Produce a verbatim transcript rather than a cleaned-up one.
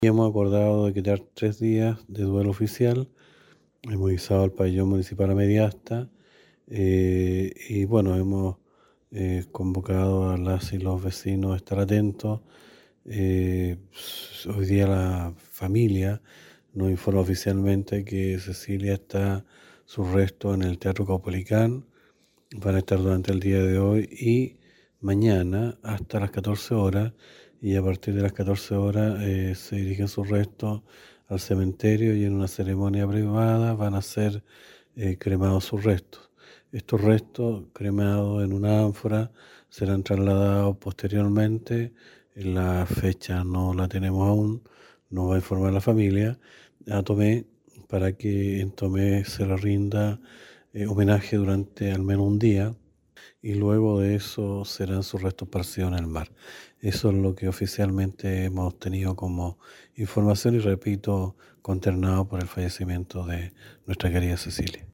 Y hemos acordado de quitar tres días de duelo oficial. Hemos izado al pabellón municipal a media asta. Eh, y bueno, hemos eh, convocado a las y los vecinos a estar atentos. Eh, Hoy día la familia nos informa oficialmente que Cecilia está, sus restos en el Teatro Caupolicán. Van a estar durante el día de hoy y mañana hasta las catorce horas, y a partir de las catorce horas eh, se dirigen sus restos al cementerio y en una ceremonia privada van a ser eh, cremados sus restos. Estos restos cremados en una ánfora serán trasladados posteriormente. La fecha no la tenemos aún, nos va a informar la familia a Tomé, para que en Tomé se le rinda eh, homenaje durante al menos un día, y luego de eso serán sus restos esparcidos en el mar. Eso es lo que oficialmente hemos tenido como información y, repito, consternado por el fallecimiento de nuestra querida Cecilia.